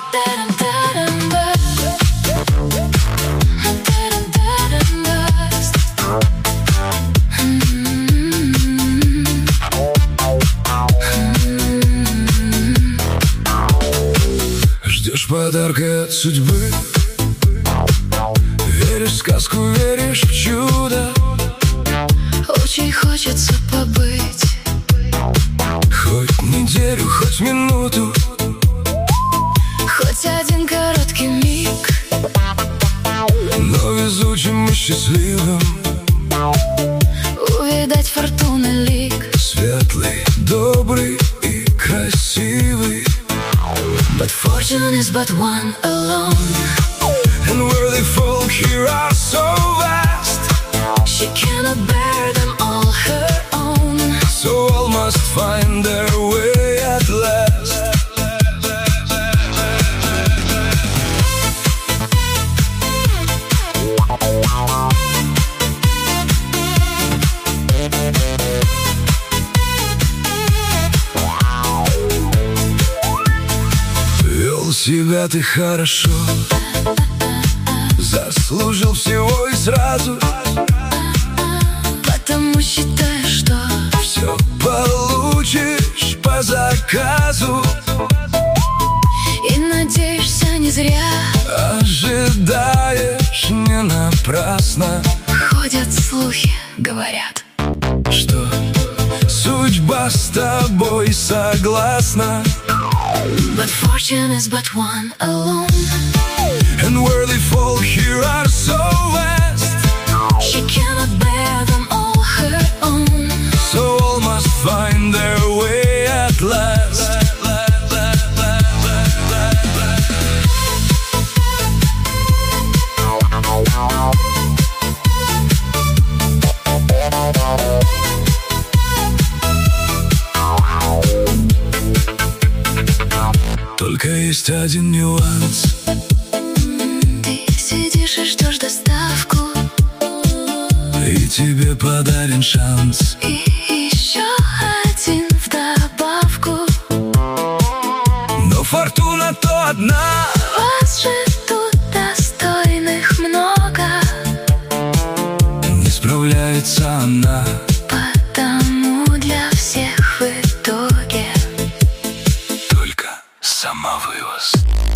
Ждешь подарка от судьбы, веришь в сказку, веришь в чудо. Очень хочется побыть Хоть неделю, хоть минуту, хоть один короткий миг, но везучим и счастливым увидать фортуны лик. Светлый, добрый и красивый. But fortune is but one alone. And where they fall here are so vast, She cannot bear them all her own. so all must find their way at last. Вел себя ты хорошо, заслужил всего и сразу, Потому считаю, что все получишь по заказу. и надеешься не зря. Ожидаешь не напрасно, Ходят слухи, говорят, что судьба с тобой согласна. but fortune is but one alone. And where they fall here are so vast, She cannot bear them all her own. so all must find their way at last. Только есть один нюанс. Ты сидишь и ждешь доставку, И тебе подарен шанс. и еще один вдобавку. Но фортуна то одна, Вас же тут достойных много, не справляется она. потому для всех в итоге Только самовывоз.